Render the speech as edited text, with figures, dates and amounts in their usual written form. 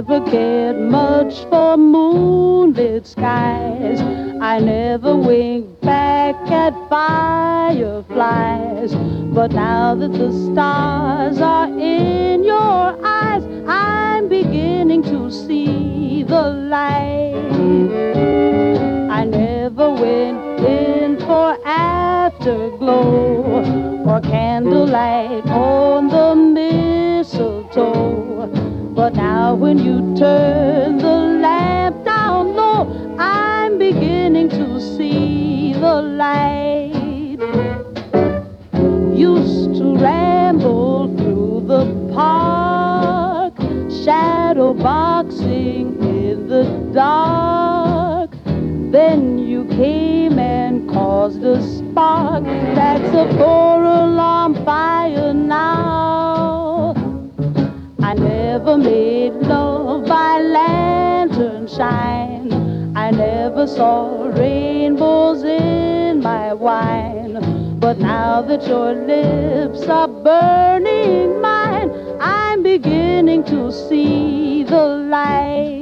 never cared much for moonlit skies. I never winked back at fireflies. But now that the stars are in your eyes, I'm beginning to see the light. I never went in for afterglow or candlelight on the mistletoe. But now when you turn the lamp down low, I'm beginning to see the light. Used to ramble through the park, shadow boxing in the dark. Then you came and caused a spark. That's a four-alarm fire now. I never made love by lantern shine. I never saw rainbows in my wine. But now that your lips are burning mine, I'm beginning to see the light.